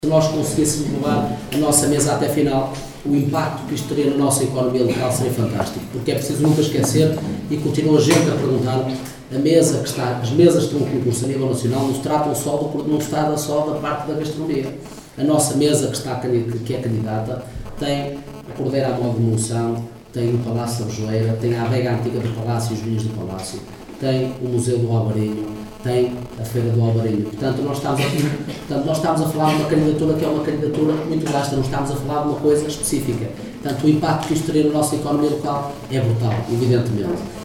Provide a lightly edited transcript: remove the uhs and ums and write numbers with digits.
Se nós conseguíssemos levar a nossa mesa até final, o impacto que isto teria na nossa economia local seria fantástico, porque é preciso nunca esquecer, e continua a gente a perguntar, as mesas que estão em concurso a nível nacional não se tratam só não se trata só da parte da gastronomia. A nossa mesa que é candidata tem a Cordeira à Moda de Monção, tem o Palácio da Rojoeira, tem a adega antiga do Palácio e os vinhos do Palácio, tem o Museu do Alvarinho, tem a Feira do Alvarinho. Portanto, nós estamos a falar de uma candidatura que é uma candidatura muito vasta, não estamos a falar de uma coisa específica. Portanto, o impacto que isto teria na nossa economia local é brutal, evidentemente.